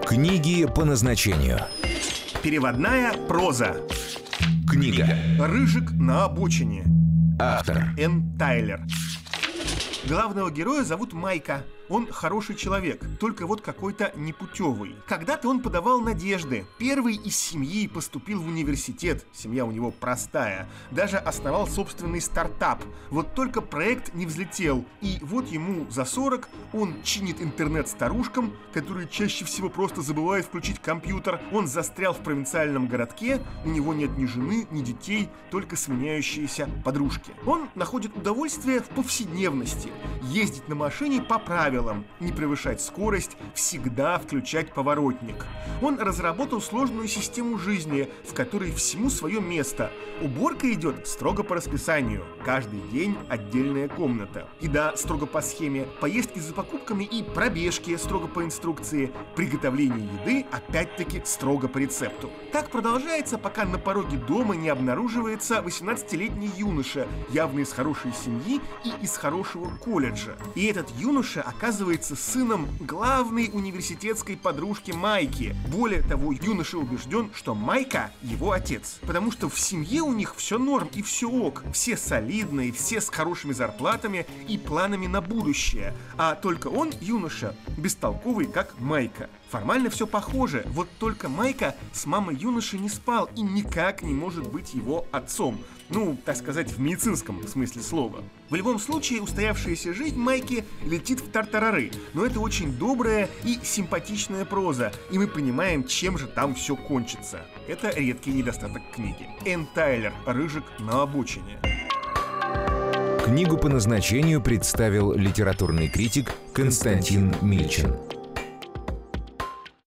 Книги по назначению. Переводная проза. Книга. «Рыжик на обочине». Автор. Энн Тайлер. Главного героя зовут Майка. Он хороший человек, только вот какой-то непутевый. Когда-то он подавал надежды. Первый из семьи поступил в университет. Семья у него простая. Даже основал собственный стартап. Вот только проект не взлетел. И вот ему за 40, он чинит интернет старушкам, которые чаще всего просто забывают включить компьютер. Он застрял в провинциальном городке, у него нет ни жены, ни детей, только сменяющиеся подружки. Он находит удовольствие в повседневности. Ездить на машине по правилам. Не превышать скорость, всегда включать поворотник. Он разработал сложную систему жизни, в которой всему свое место. Уборка идет строго по расписанию. Каждый день отдельная комната. Еда строго по схеме. Поездки за покупками и пробежки строго по инструкции. Приготовление еды опять-таки строго по рецепту. Так продолжается, пока на пороге дома не обнаруживается 18-летний юноша, явно из хорошей семьи и из хорошего колледжа. И этот юноша оказывается сыном главной университетской подружки Майки. Более того, юноша убежден, что Майка его отец. Потому что в семье у них все норм и все ок. Все солидные, все с хорошими зарплатами и планами на будущее. А только он, юноша, бестолковый, как Майка. Формально все похоже, вот только Майка с мамой юноши не спал и никак не может быть его отцом. Ну, так сказать, в медицинском смысле слова. В любом случае, устоявшаяся жизнь Майки летит в тартарары, но это очень добрая и симпатичная проза, и мы понимаем, чем же там все кончится. Это редкий недостаток книги. Энн Тайлер «Рыжик на обочине». Книгу по назначению представил литературный критик Константин Мильчин.